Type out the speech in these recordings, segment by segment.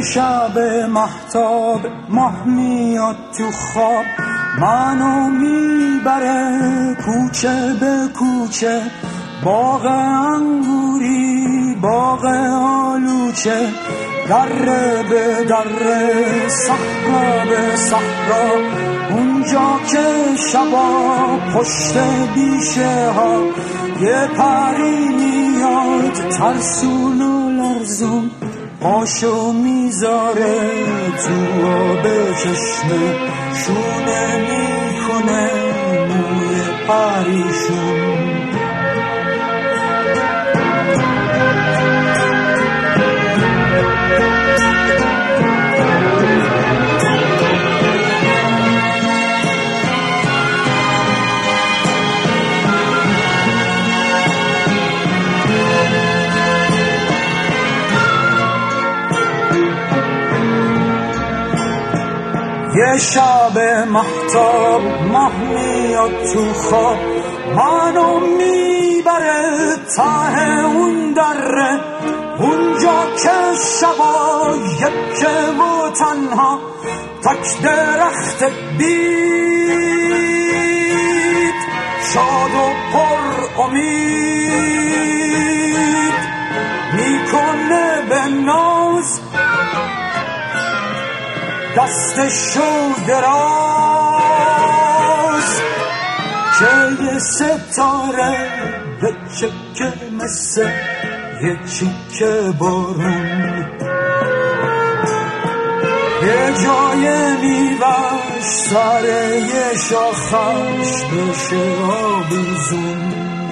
شب مهتاب ماه میاد تو خواب، منو میبره کوچه به کوچه، باغ انگوری باغ آلوچه، دره به دره صحرا به صحرا، اونجا که شبا پشت بیشه ها یه پری میاد ترسون و لرزون، پاشو میذاره تو آب چشمه، شونه میکنه موی پریشون. یه شب مهتاب ماه میاد تو خواب، منو میبره ته اون دره، اونجا که شبا یکه و تنها، تک درخت بید شاد و پر امید، میکنه به ناز دستشو دراز، که یه ستاره به چکه مثل یه چیکه بارون، یه جای میوش سر یه شاخش بشه آبیزون.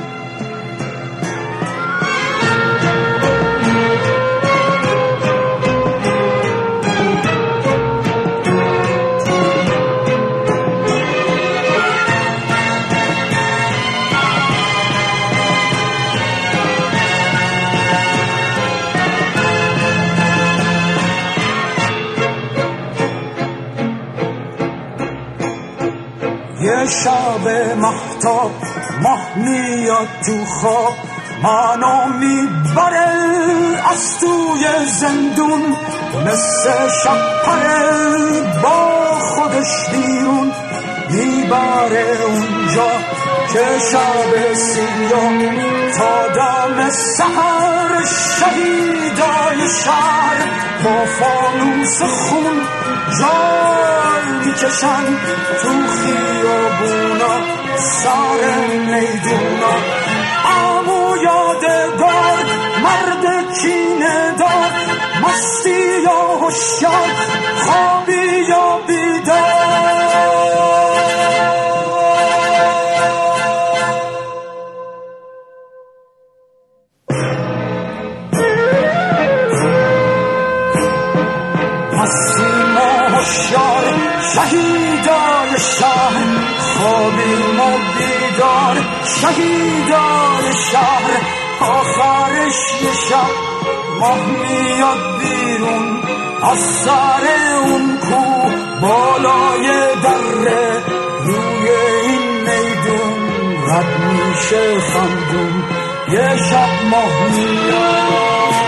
یه شب مهتاب ماه میاد تو خواب، منو میبره از توی زندون، مثل شپره با خودش بیرون، میبره اونجا که شب سیاه تا دم سحر شهیدای شهر با فانوس خون جان میکشن تو خیابونا سر میدونا. عمو یادگار مرد کینه دار، مستی یا هوشیار خوابی یا بیدار. شهیدای شهر خوابیم و بیدار، شهیدای شهر آخرش یه شب ماه میاد بیرون، از سر اون کو بالای دره، روی این میدون رد میشه خندون، یه شب ماه میاد.